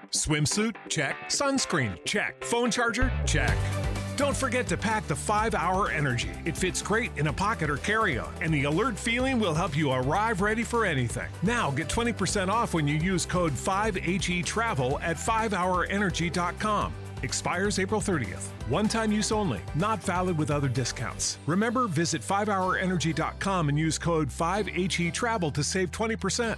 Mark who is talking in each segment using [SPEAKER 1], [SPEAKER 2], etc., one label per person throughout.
[SPEAKER 1] Swimsuit? Check. Sunscreen? Check. Phone charger? Check. Don't forget to pack the 5-Hour Energy. It fits great in a pocket or carry-on, and the alert feeling will help you arrive ready for anything. Now get 20% off when you use code 5HETRAVEL at 5hourenergy.com. Expires April 30th. One-time use only. Not valid with other discounts. Remember, visit 5hourenergy.com and use code 5HETRAVEL to save 20%.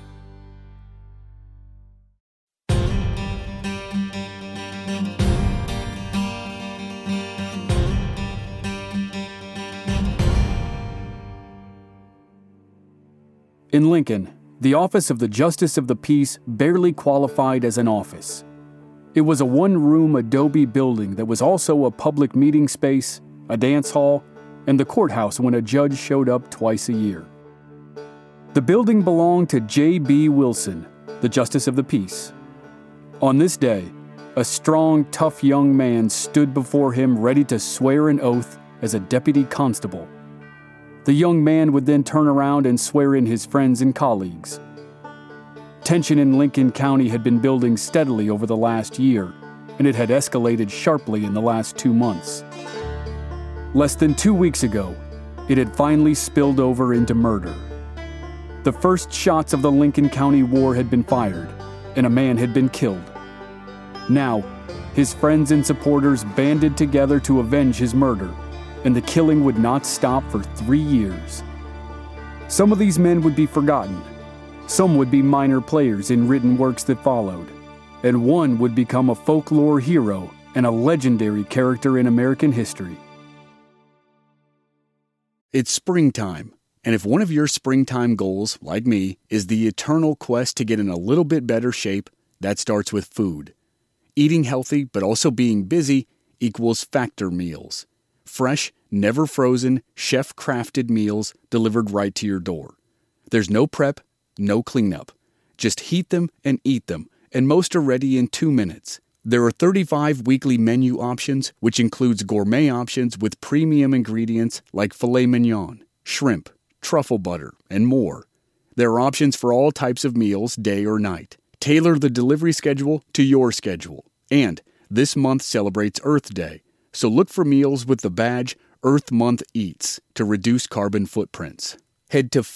[SPEAKER 2] In Lincoln, the office of the Justice of the Peace barely qualified as an office. It was a one-room adobe building that was also a public meeting space, a dance hall, and the courthouse when a judge showed up twice a year. The building belonged to J.B. Wilson, the Justice of the Peace. On this day, a strong, tough young man stood before him ready to swear an oath as a deputy constable. The young man would then turn around and swear in his friends and colleagues. Tension in Lincoln County had been building steadily over the last year, and it had escalated sharply in the last 2 months. Less than 2 weeks ago, it had finally spilled over into murder. The first shots of the Lincoln County War had been fired, and a man had been killed. Now, his friends and supporters banded together to avenge his murder, and the killing would not stop for 3 years. Some of these men would be forgotten. Some would be minor players in written works that followed, and one would become a folklore hero and a legendary character in American history. It's springtime, and if one of your springtime goals, like me, is the eternal quest to get in a little bit better shape, that starts with food. Eating healthy but also being busy equals Factor meals. Fresh, never frozen, chef-crafted meals delivered right to your door. There's no prep, no cleanup. Just heat them and eat them, and most are ready in 2 minutes. There are 35 weekly menu options, which includes gourmet options with premium ingredients like filet mignon, shrimp, truffle butter, and more. There are options for all types of meals, day or night. Tailor the delivery schedule to your schedule. And this month celebrates Earth Day, so look for meals with the badge Earth Month Eats to reduce carbon footprints. Head to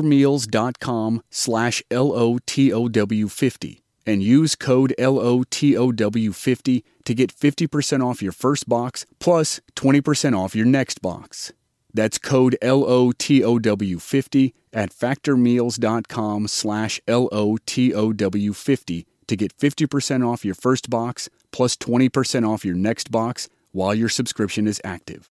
[SPEAKER 2] factormeals.com/LOTOW50 and use code LOTOW50 to get 50% off your first box plus 20% off your next box. That's code LOTOW50 at factormeals.com/LOTOW50 to get 50% off your first box plus 20% off your next box while your subscription is active.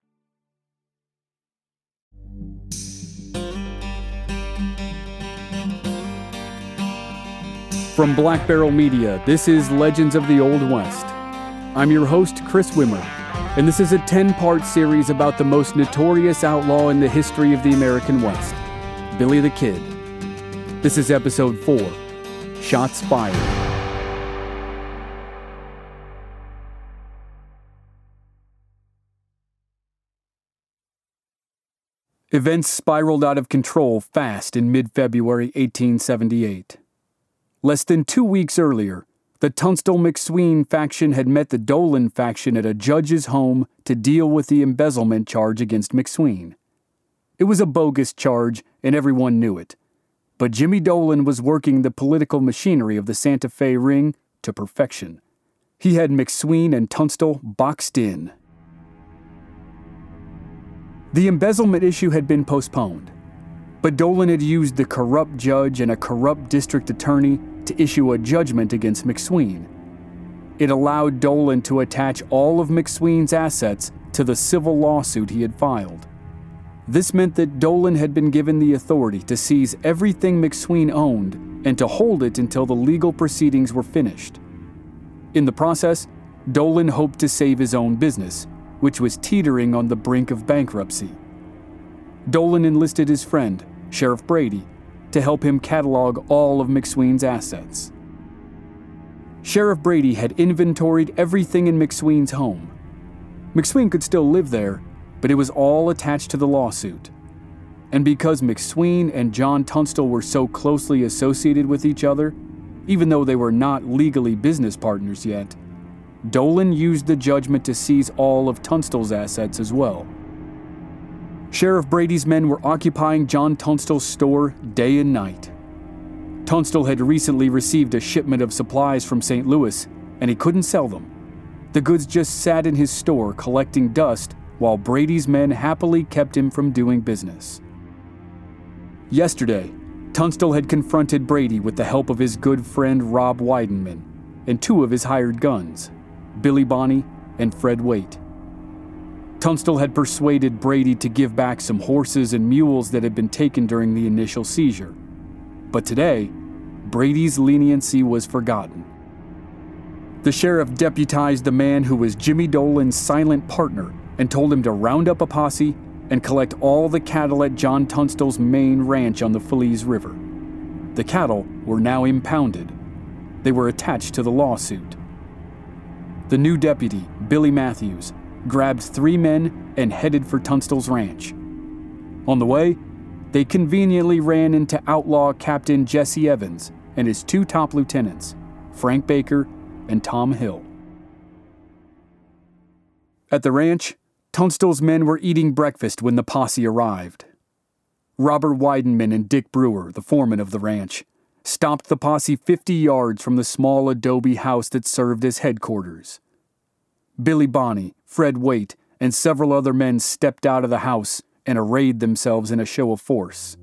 [SPEAKER 2] From Black Barrel Media, this is Legends of the Old West. I'm your host, Chris Wimmer, and this is a 10-part series about the most notorious outlaw in the history of the American West, Billy the Kid. This is episode 4, Shots Fired. Events spiraled out of control fast in mid-February 1878. Less than 2 weeks earlier, the Tunstall-McSween faction had met the Dolan faction at a judge's home to deal with the embezzlement charge against McSween. It was a bogus charge, and everyone knew it. But Jimmy Dolan was working the political machinery of the Santa Fe ring to perfection. He had McSween and Tunstall boxed in. The embezzlement issue had been postponed, but Dolan had used the corrupt judge and a corrupt district attorney to issue a judgment against McSween. It allowed Dolan to attach all of McSween's assets to the civil lawsuit he had filed. This meant that Dolan had been given the authority to seize everything McSween owned and to hold it until the legal proceedings were finished. In the process, Dolan hoped to save his own business, which was teetering on the brink of bankruptcy. Dolan enlisted his friend, Sheriff Brady, to help him catalog all of McSween's assets. Sheriff Brady had inventoried everything in McSween's home. McSween could still live there, but it was all attached to the lawsuit. And because McSween and John Tunstall were so closely associated with each other, even though they were not legally business partners yet, Dolan used the judgment to seize all of Tunstall's assets as well. Sheriff Brady's men were occupying John Tunstall's store day and night. Tunstall had recently received a shipment of supplies from St. Louis, and he couldn't sell them. The goods just sat in his store collecting dust while Brady's men happily kept him from doing business. Yesterday, Tunstall had confronted Brady with the help of his good friend Rob Weidenman and two of his hired guns, Billy Bonney and Fred Waite. Tunstall had persuaded Brady to give back some horses and mules that had been taken during the initial seizure. But today, Brady's leniency was forgotten. The sheriff deputized the man who was Jimmy Dolan's silent partner and told him to round up a posse and collect all the cattle at John Tunstall's main ranch on the Feliz River. The cattle were now impounded. They were attached to the lawsuit. The new deputy, Billy Matthews, grabbed 3 men and headed for Tunstall's ranch. On the way, they conveniently ran into outlaw Captain Jesse Evans and his 2 top lieutenants, Frank Baker and Tom Hill. At the ranch, Tunstall's men were eating breakfast when the posse arrived. Robert Weidenman and Dick Brewer, the foreman of the ranch, stopped the posse 50 yards from the small adobe house that served as headquarters. Billy Bonney, Fred Waite, and several other men stepped out of the house and arrayed themselves in a show of force.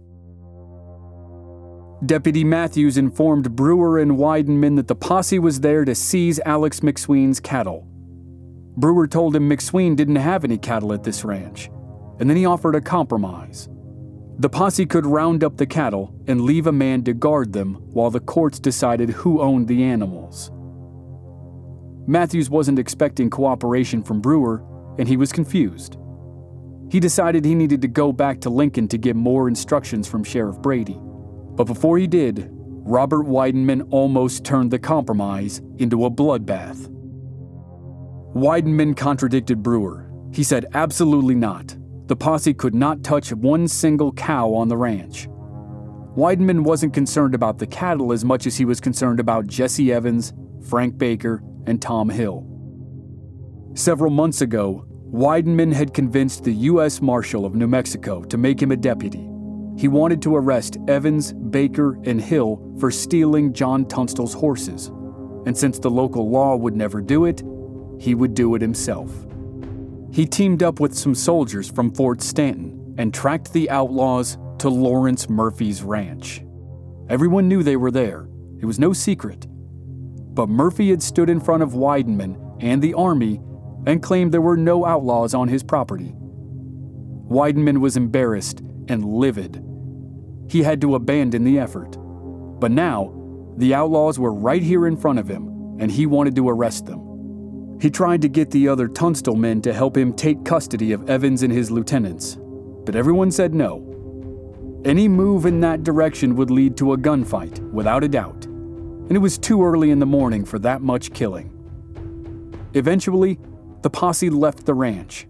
[SPEAKER 2] Deputy Matthews informed Brewer and Weidenman that the posse was there to seize Alex McSween's cattle. Brewer told him McSween didn't have any cattle at this ranch, and then he offered a compromise. The posse could round up the cattle and leave a man to guard them while the courts decided who owned the animals. Matthews wasn't expecting cooperation from Brewer, and he was confused. He decided he needed to go back to Lincoln to get more instructions from Sheriff Brady. But before he did, Robert Weidenman almost turned the compromise into a bloodbath. Weidenman contradicted Brewer. He said absolutely not. The posse could not touch one single cow on the ranch. Weidenman wasn't concerned about the cattle as much as he was concerned about Jesse Evans, Frank Baker, and Tom Hill. Several months ago, Weidenman had convinced the U.S. Marshal of New Mexico to make him a deputy. He wanted to arrest Evans, Baker, and Hill for stealing John Tunstall's horses, and since the local law would never do it, he would do it himself. He teamed up with some soldiers from Fort Stanton and tracked the outlaws to Lawrence Murphy's ranch. Everyone knew they were there. It was no secret. But Murphy had stood in front of Weidenman and the army and claimed there were no outlaws on his property. Weidenman was embarrassed and livid. He had to abandon the effort. But now, the outlaws were right here in front of him, and he wanted to arrest them. He tried to get the other Tunstall men to help him take custody of Evans and his lieutenants, but everyone said no. Any move in that direction would lead to a gunfight, without a doubt, and it was too early in the morning for that much killing. Eventually, the posse left the ranch.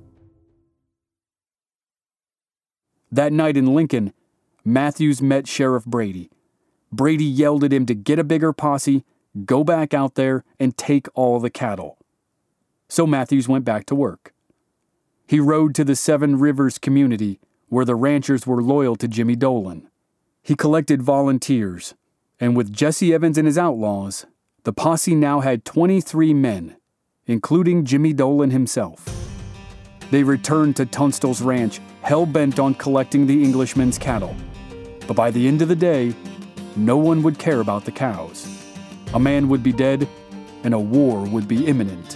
[SPEAKER 2] That night in Lincoln, Matthews met Sheriff Brady. Brady yelled at him to get a bigger posse, go back out there, and take all the cattle. So Matthews went back to work. He rode to the Seven Rivers community, where the ranchers were loyal to Jimmy Dolan. He collected volunteers, and with Jesse Evans and his outlaws, the posse now had 23 men, including Jimmy Dolan himself. They returned to Tunstall's ranch, hell-bent on collecting the Englishman's cattle. But by the end of the day, no one would care about the cows. A man would be dead, and a war would be imminent.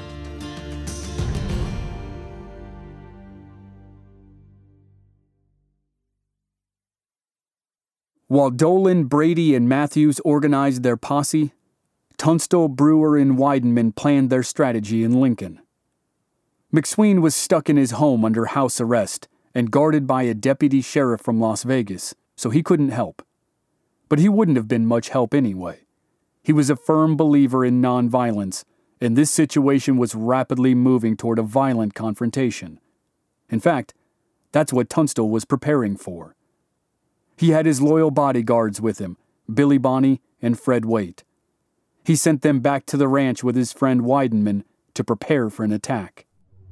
[SPEAKER 2] While Dolan, Brady, and Matthews organized their posse, Tunstall, Brewer, and Weidenman planned their strategy in Lincoln. McSween was stuck in his home under house arrest and guarded by a deputy sheriff from Las Vegas, so he couldn't help. But he wouldn't have been much help anyway. He was a firm believer in nonviolence, and this situation was rapidly moving toward a violent confrontation. In fact, that's what Tunstall was preparing for. He had his loyal bodyguards with him, Billy Bonney and Fred Waite. He sent them back to the ranch with his friend Weidenman to prepare for an attack.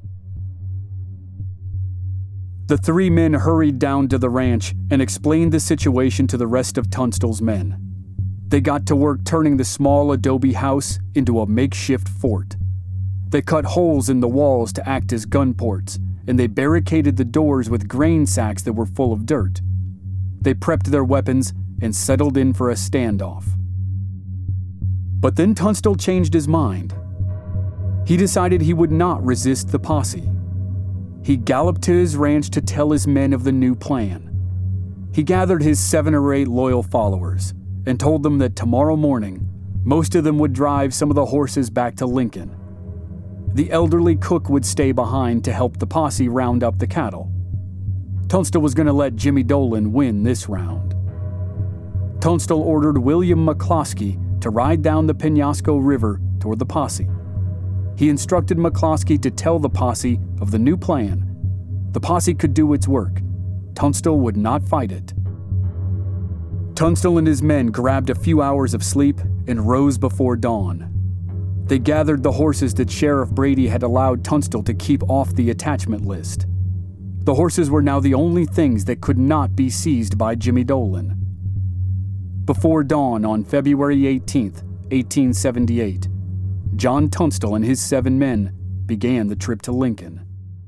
[SPEAKER 2] The three men hurried down to the ranch and explained the situation to the rest of Tunstall's men. They got to work turning the small adobe house into a makeshift fort. They cut holes in the walls to act as gun ports, and they barricaded the doors with grain sacks that were full of dirt. They prepped their weapons and settled in for a standoff. But then Tunstall changed his mind. He decided he would not resist the posse. He galloped to his ranch to tell his men of the new plan. He gathered his 7 or 8 loyal followers and told them that tomorrow morning, most of them would drive some of the horses back to Lincoln. The elderly cook would stay behind to help the posse round up the cattle. Tunstall was going to let Jimmy Dolan win this round. Tunstall ordered William McCloskey to ride down the Penasco River toward the posse. He instructed McCloskey to tell the posse of the new plan. The posse could do its work. Tunstall would not fight it. Tunstall and his men grabbed a few hours of sleep and rose before dawn. They gathered the horses that Sheriff Brady had allowed Tunstall to keep off the attachment list. The horses were now the only things that could not be seized by Jimmy Dolan. Before dawn on February 18th, 1878, John Tunstall and his 7 men began the trip to Lincoln.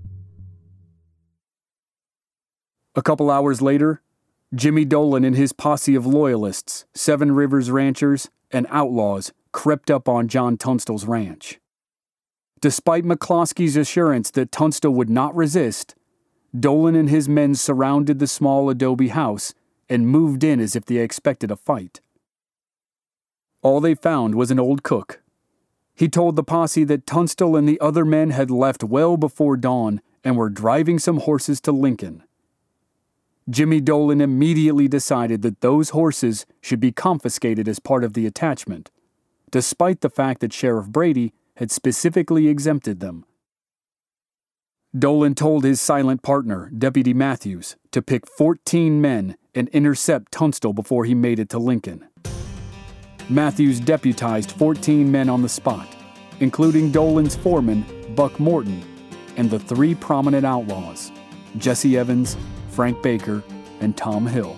[SPEAKER 2] A couple hours later, Jimmy Dolan and his posse of loyalists, 7 Rivers ranchers, and outlaws crept up on John Tunstall's ranch. Despite McCloskey's assurance that Tunstall would not resist, Dolan and his men surrounded the small adobe house and moved in as if they expected a fight. All they found was an old cook. He told the posse that Tunstall and the other men had left well before dawn and were driving some horses to Lincoln. Jimmy Dolan immediately decided that those horses should be confiscated as part of the attachment, despite the fact that Sheriff Brady had specifically exempted them. Dolan told his silent partner, Deputy Matthews, to pick 14 men and intercept Tunstall before he made it to Lincoln. Matthews deputized 14 men on the spot, including Dolan's foreman, Buck Morton, and the 3 prominent outlaws, Jesse Evans, Frank Baker, and Tom Hill.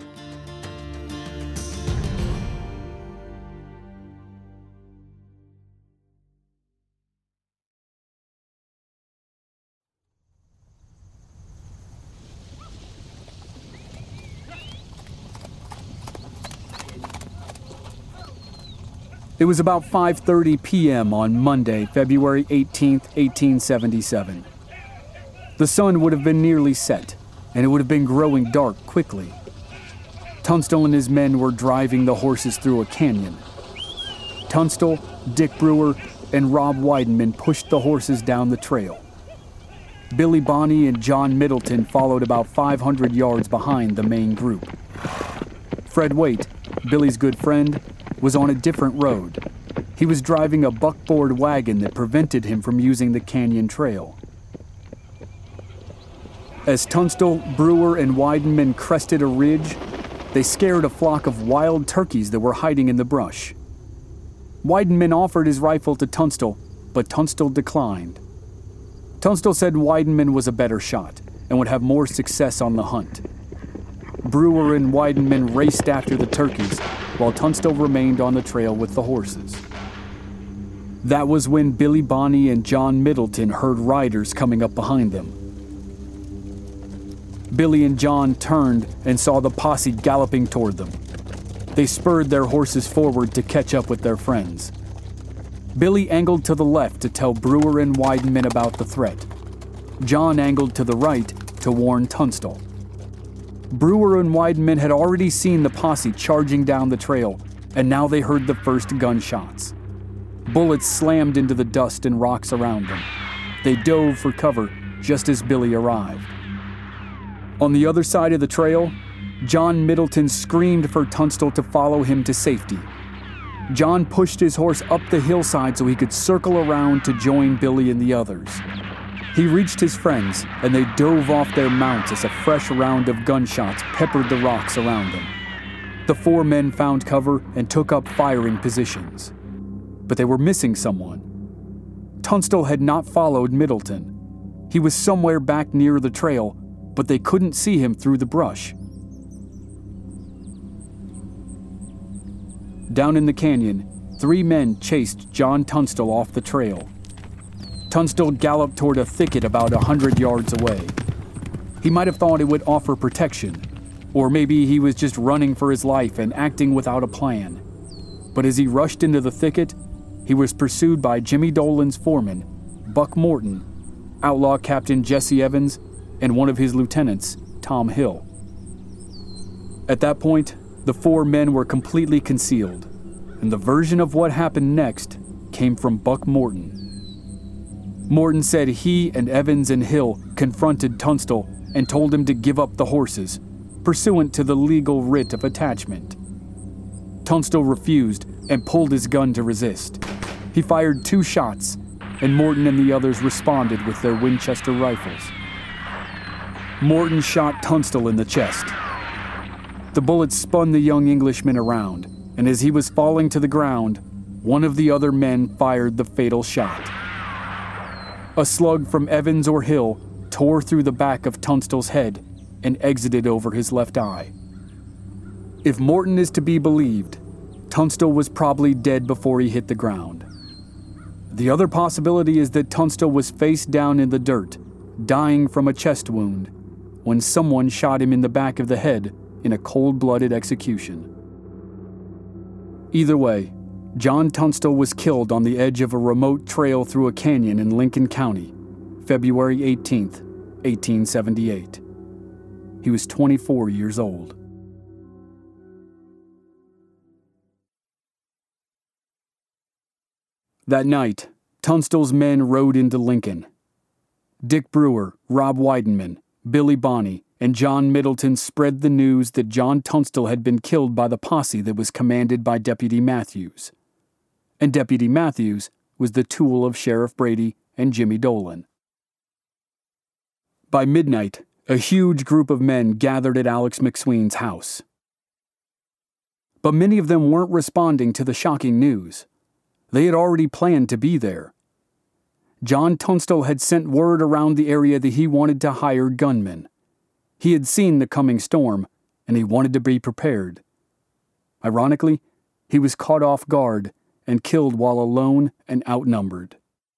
[SPEAKER 2] It was about 5:30 p.m. on Monday, February 18, 1877. The sun would have been nearly set, and it would have been growing dark quickly. Tunstall and his men were driving the horses through a canyon. Tunstall, Dick Brewer, and Rob Weidenman pushed the horses down the trail. Billy Bonney and John Middleton followed about 500 yards behind the main group. Fred Waite, Billy's good friend, was on a different road. He was driving a buckboard wagon that prevented him from using the canyon trail. As Tunstall, Brewer, and Weidenman crested a ridge, they scared a flock of wild turkeys that were hiding in the brush. Weidenman offered his rifle to Tunstall, but Tunstall declined. Tunstall said Weidenman was a better shot and would have more success on the hunt. Brewer and Weidenman raced after the turkeys, while Tunstall remained on the trail with the horses. That was when Billy Bonney and John Middleton heard riders coming up behind them. Billy and John turned and saw the posse galloping toward them. They spurred their horses forward to catch up with their friends. Billy angled to the left to tell Brewer and Weidenman about the threat. John angled to the right to warn Tunstall. Brewer and Weidenman had already seen the posse charging down the trail, and now they heard the first gunshots. Bullets slammed into the dust and rocks around them. They dove for cover just as Billy arrived. On the other side of the trail, John Middleton screamed for Tunstall to follow him to safety. John pushed his horse up the hillside so he could circle around to join Billy and the others. He reached his friends, and they dove off their mounts as a fresh round of gunshots peppered the rocks around them. The 4 men found cover and took up firing positions. But they were missing someone. Tunstall had not followed Middleton. He was somewhere back near the trail, but they couldn't see him through the brush. Down in the canyon, 3 men chased John Tunstall off the trail. Tunstall galloped toward a thicket about 100 yards away. He might have thought it would offer protection, or maybe he was just running for his life and acting without a plan. But as he rushed into the thicket, he was pursued by Jimmy Dolan's foreman, Buck Morton, outlaw Captain Jesse Evans, and one of his lieutenants, Tom Hill. At that point, the 4 men were completely concealed, and the version of what happened next came from Buck Morton. Morton said he and Evans and Hill confronted Tunstall and told him to give up the horses, pursuant to the legal writ of attachment. Tunstall refused and pulled his gun to resist. He fired 2 shots, and Morton and the others responded with their Winchester rifles. Morton shot Tunstall in the chest. The bullet spun the young Englishman around, and as he was falling to the ground, one of the other men fired the fatal shot. A slug from Evans or Hill tore through the back of Tunstall's head and exited over his left eye. If Morton is to be believed, Tunstall was probably dead before he hit the ground. The other possibility is that Tunstall was face down in the dirt, dying from a chest wound, when someone shot him in the back of the head in a cold-blooded execution. Either way, John Tunstall was killed on the edge of a remote trail through a canyon in Lincoln County, February 18, 1878. He was 24 years old. That night, Tunstall's men rode into Lincoln. Dick Brewer, Rob Weidenman, Billy Bonney, and John Middleton spread the news that John Tunstall had been killed by the posse that was commanded by Deputy Matthews. And Deputy Matthews was the tool of Sheriff Brady and Jimmy Dolan. By midnight, a huge group of men gathered at Alex McSween's house. But many of them weren't responding to the shocking news. They had already planned to be there. John Tunstall had sent word around the area that he wanted to hire gunmen. He had seen the coming storm, and he wanted to be prepared. Ironically, he was caught off guard and killed while alone and outnumbered.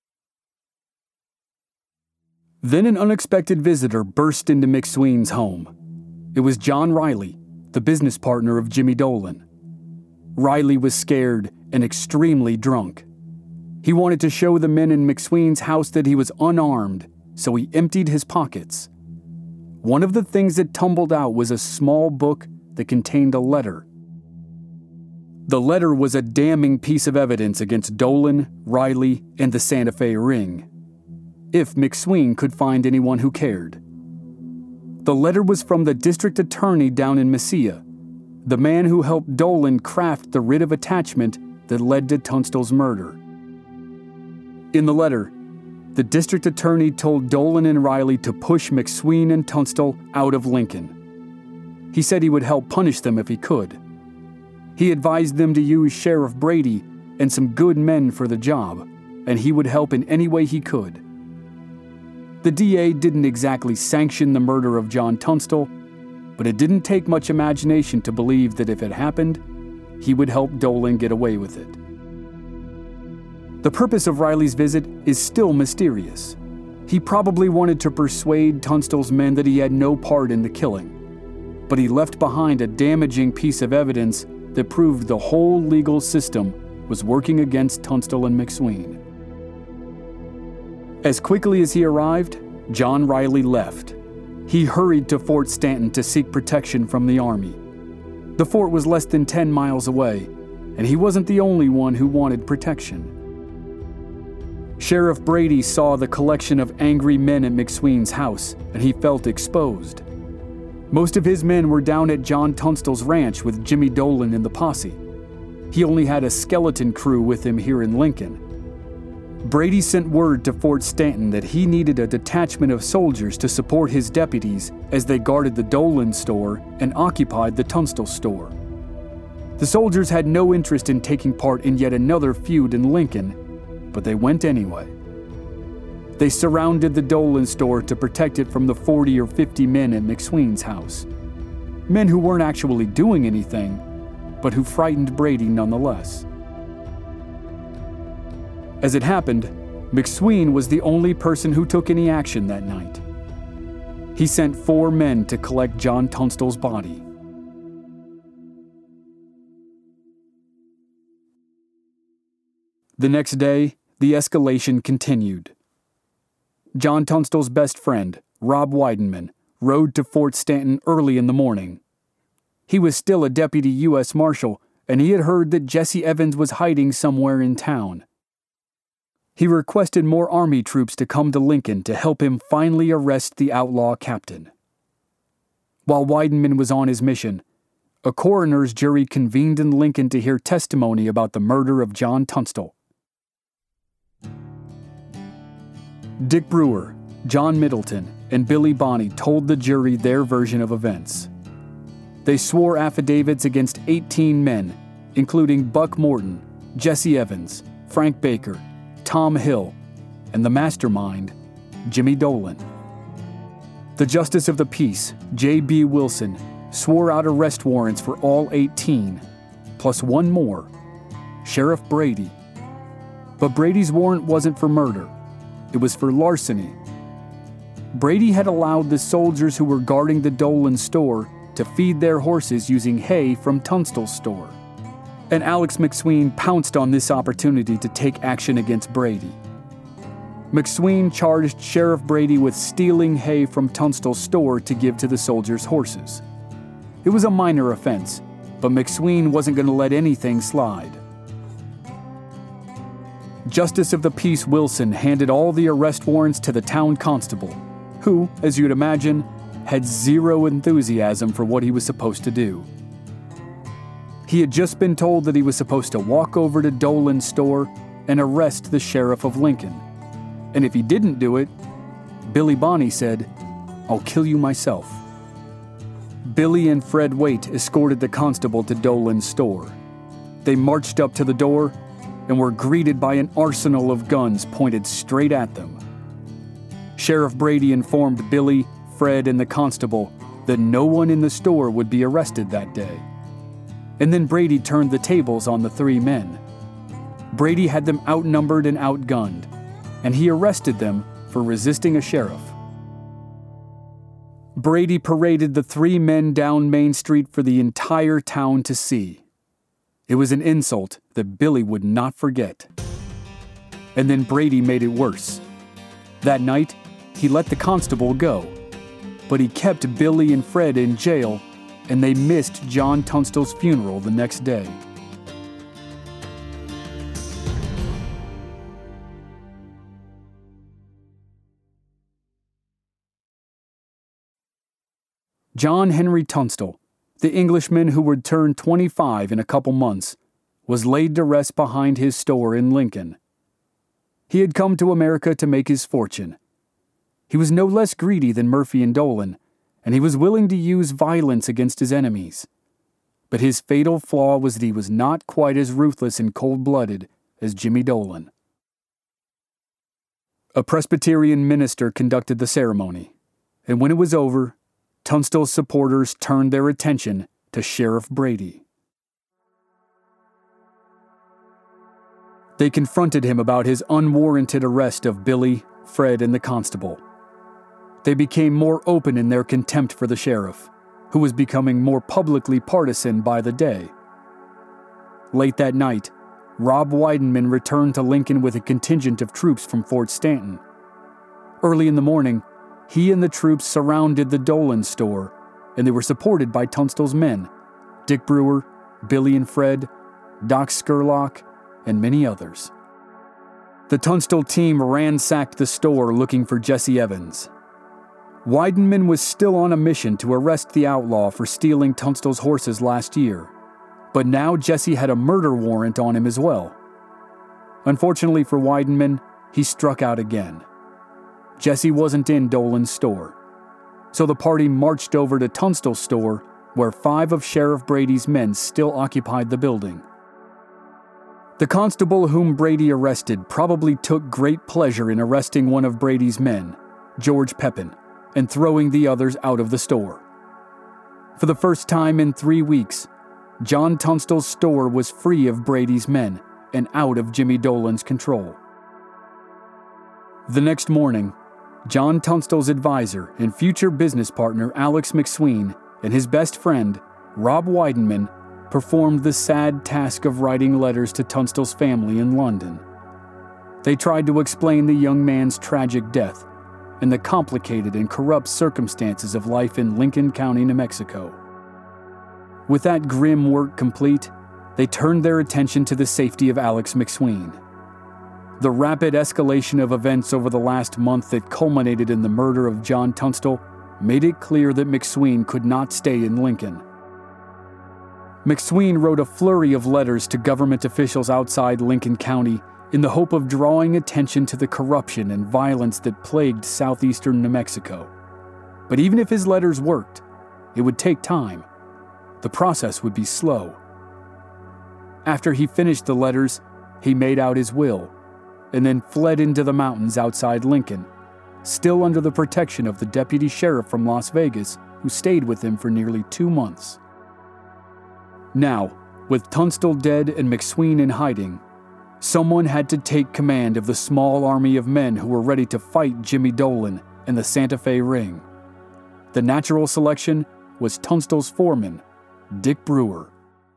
[SPEAKER 2] Then an unexpected visitor burst into McSween's home. It was John Riley, the business partner of Jimmy Dolan. Riley was scared and extremely drunk. He wanted to show the men in McSween's house that he was unarmed, so he emptied his pockets. One of the things that tumbled out was a small book that contained a letter. The letter was a damning piece of evidence against Dolan, Riley, and the Santa Fe Ring, if McSween could find anyone who cared. The letter was from the district attorney down in Mesilla, the man who helped Dolan craft the writ of attachment that led to Tunstall's murder. In the letter, the district attorney told Dolan and Riley to push McSween and Tunstall out of Lincoln. He said he would help punish them if he could. He advised them to use Sheriff Brady and some good men for the job, and he would help in any way he could. The DA didn't exactly sanction the murder of John Tunstall, but it didn't take much imagination to believe that if it happened, he would help Dolan get away with it. The purpose of Riley's visit is still mysterious. He probably wanted to persuade Tunstall's men that he had no part in the killing, but he left behind a damaging piece of evidence that proved the whole legal system was working against Tunstall and McSween. As quickly as he arrived, John Riley left. He hurried to Fort Stanton to seek protection from the Army. The fort was less than 10 miles away, and he wasn't the only one who wanted protection. Sheriff Brady saw the collection of angry men at McSween's house, and he felt exposed. Most of his men were down at John Tunstall's ranch with Jimmy Dolan and the posse. He only had a skeleton crew with him here in Lincoln. Brady sent word to Fort Stanton that he needed a detachment of soldiers to support his deputies as they guarded the Dolan store and occupied the Tunstall store. The soldiers had no interest in taking part in yet another feud in Lincoln, but they went anyway. They surrounded the Dolan store to protect it from the 40 or 50 men at McSween's house. Men who weren't actually doing anything, but who frightened Brady nonetheless. As it happened, McSween was the only person who took any action that night. He sent 4 men to collect John Tunstall's body. The next day, the escalation continued. John Tunstall's best friend, Rob Weidenman, rode to Fort Stanton early in the morning. He was still a deputy U.S. Marshal, and he had heard that Jesse Evans was hiding somewhere in town. He requested more Army troops to come to Lincoln to help him finally arrest the outlaw captain. While Weidenman was on his mission, a coroner's jury convened in Lincoln to hear testimony about the murder of John Tunstall. Dick Brewer, John Middleton, and Billy Bonney told the jury their version of events. They swore affidavits against 18 men, including Buck Morton, Jesse Evans, Frank Baker, Tom Hill, and the mastermind, Jimmy Dolan. The Justice of the Peace, J.B. Wilson, swore out arrest warrants for all 18, plus one more, Sheriff Brady. But Brady's warrant wasn't for murder. It was for larceny. Brady had allowed the soldiers who were guarding the Dolan store to feed their horses using hay from Tunstall's store. And Alex McSween pounced on this opportunity to take action against Brady. McSween charged Sheriff Brady with stealing hay from Tunstall's store to give to the soldiers' horses. It was a minor offense, but McSween wasn't going to let anything slide. Justice of the Peace Wilson handed all the arrest warrants to the town constable, who, as you'd imagine, had zero enthusiasm for what he was supposed to do. He had just been told that he was supposed to walk over to Dolan's store and arrest the sheriff of Lincoln. And if he didn't do it, Billy Bonney said, "I'll kill you myself." Billy and Fred Waite escorted the constable to Dolan's store. They marched up to the door and were greeted by an arsenal of guns pointed straight at them. Sheriff Brady informed Billy, Fred, and the constable that no one in the store would be arrested that day. And then Brady turned the tables on the 3 men. Brady had them outnumbered and outgunned, and he arrested them for resisting a sheriff. Brady paraded the 3 men down Main Street for the entire town to see. It was an insult that Billy would not forget. And then Brady made it worse. That night, he let the constable go, but he kept Billy and Fred in jail, and they missed John Tunstall's funeral the next day. John Henry Tunstall, the Englishman who would turn 25 in a couple months, was laid to rest behind his store in Lincoln. He had come to America to make his fortune. He was no less greedy than Murphy and Dolan, and he was willing to use violence against his enemies. But his fatal flaw was that he was not quite as ruthless and cold-blooded as Jimmy Dolan. A Presbyterian minister conducted the ceremony, and when it was over, Tunstall's supporters turned their attention to Sheriff Brady. They confronted him about his unwarranted arrest of Billy, Fred, and the constable. They became more open in their contempt for the sheriff, who was becoming more publicly partisan by the day. Late that night, Rob Weidenman returned to Lincoln with a contingent of troops from Fort Stanton. Early in the morning, he and the troops surrounded the Dolan store, and they were supported by Tunstall's men, Dick Brewer, Billy and Fred, Doc Scurlock, and many others. The Tunstall team ransacked the store looking for Jesse Evans. Weidenman was still on a mission to arrest the outlaw for stealing Tunstall's horses last year, but now Jesse had a murder warrant on him as well. Unfortunately for Weidenman, he struck out again. Jesse wasn't in Dolan's store, so the party marched over to Tunstall's store where 5 of Sheriff Brady's men still occupied the building. The constable whom Brady arrested probably took great pleasure in arresting one of Brady's men, George Pepin, and throwing the others out of the store. For the first time in 3 weeks, John Tunstall's store was free of Brady's men and out of Jimmy Dolan's control. The next morning, John Tunstall's advisor and future business partner Alex McSween and his best friend, Rob Weidenman, performed the sad task of writing letters to Tunstall's family in London. They tried to explain the young man's tragic death and the complicated and corrupt circumstances of life in Lincoln County, New Mexico. With that grim work complete, they turned their attention to the safety of Alex McSween. The rapid escalation of events over the last month that culminated in the murder of John Tunstall made it clear that McSween could not stay in Lincoln. McSween wrote a flurry of letters to government officials outside Lincoln County in the hope of drawing attention to the corruption and violence that plagued southeastern New Mexico. But even if his letters worked, it would take time. The process would be slow. After he finished the letters, he made out his will, and then fled into the mountains outside Lincoln, still under the protection of the deputy sheriff from Las Vegas, who stayed with him for nearly 2 months. Now, with Tunstall dead and McSween in hiding, someone had to take command of the small army of men who were ready to fight Jimmy Dolan and the Santa Fe Ring. The natural selection was Tunstall's foreman, Dick Brewer.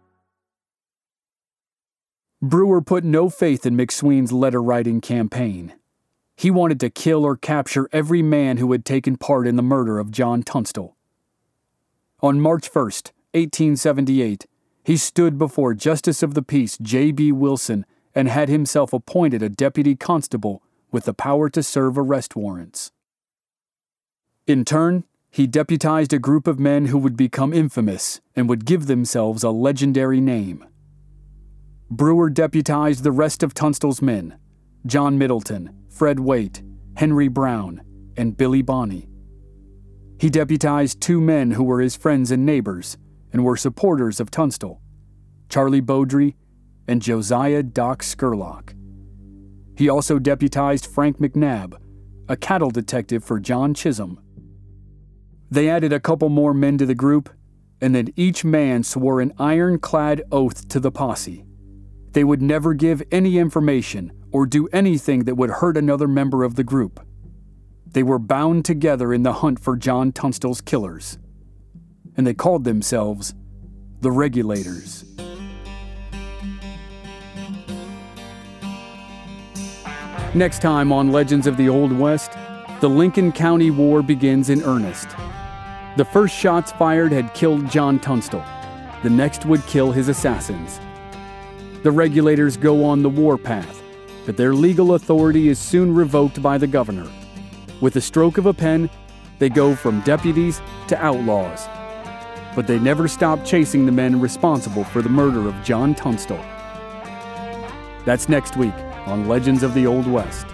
[SPEAKER 2] Brewer put no faith in McSween's letter-writing campaign. He wanted to kill or capture every man who had taken part in the murder of John Tunstall. On March 1st, 1878, he stood before Justice of the Peace J.B. Wilson and had himself appointed a deputy constable with the power to serve arrest warrants. In turn, he deputized a group of men who would become infamous and would give themselves a legendary name. Brewer deputized the rest of Tunstall's men, John Middleton, Fred Waite, Henry Brown, and Billy Bonney. He deputized 2 men who were his friends and neighbors and were supporters of Tunstall, Charlie Beaudry and Josiah Doc Scurlock. He also deputized Frank McNabb, a cattle detective for John Chisholm. They added a couple more men to the group, and then each man swore an ironclad oath to the posse. They would never give any information or do anything that would hurt another member of the group. They were bound together in the hunt for John Tunstall's killers, and they called themselves the Regulators. Next time on Legends of the Old West, the Lincoln County War begins in earnest. The first shots fired had killed John Tunstall. The next would kill his assassins. The Regulators go on the warpath, but their legal authority is soon revoked by the governor. With a stroke of a pen, they go from deputies to outlaws. But they never stop chasing the men responsible for the murder of John Tunstall. That's next week on Legends of the Old West.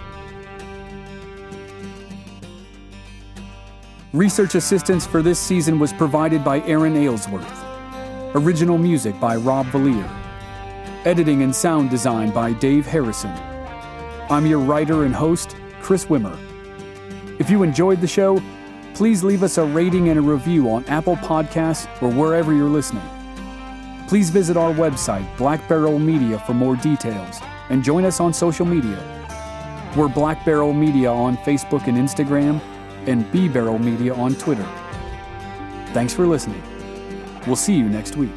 [SPEAKER 2] Research assistance for this season was provided by Aaron Aylesworth. Original music by Rob Valier. Editing and sound design by Dave Harrison. I'm your writer and host, Chris Wimmer. If you enjoyed the show, please leave us a rating and a review on Apple Podcasts or wherever you're listening. Please visit our website, Black Barrel Media, for more details, and join us on social media. We're Black Barrel Media on Facebook and Instagram, and B Barrel Media on Twitter. Thanks for listening. We'll see you next week.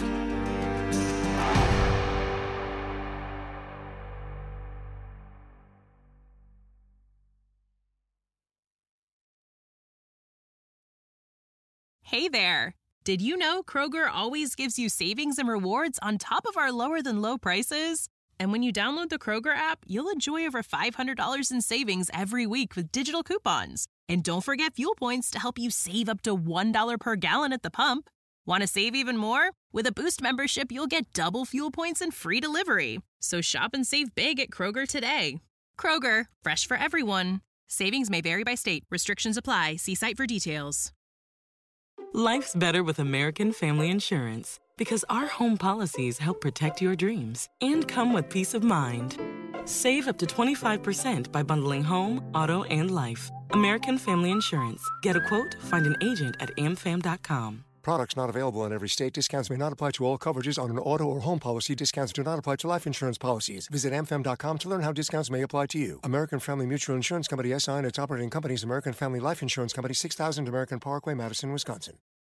[SPEAKER 3] Hey there! Did you know Kroger always gives you savings and rewards on top of our lower-than-low prices? And when you download the Kroger app, you'll enjoy over $500 in savings every week with digital coupons. And don't forget fuel points to help you save up to $1 per gallon at the pump. Want to save even more? With a Boost membership, you'll get double fuel points and free delivery. So shop and save big at Kroger today. Kroger, fresh for everyone. Savings may vary by state. Restrictions apply. See site for details.
[SPEAKER 4] Life's better with American Family Insurance because our home policies help protect your dreams and come with peace of mind. Save up to 25% by bundling home, auto, and life. American Family Insurance. Get a quote, find an agent at amfam.com.
[SPEAKER 5] Products not available in every state. Discounts may not apply to all coverages on an auto or home policy. Discounts do not apply to life insurance policies. Visit amfam.com to learn how discounts may apply to you. American Family Mutual Insurance Company, SI, and its operating companies, American Family Life Insurance Company, 6000 American Parkway, Madison, Wisconsin.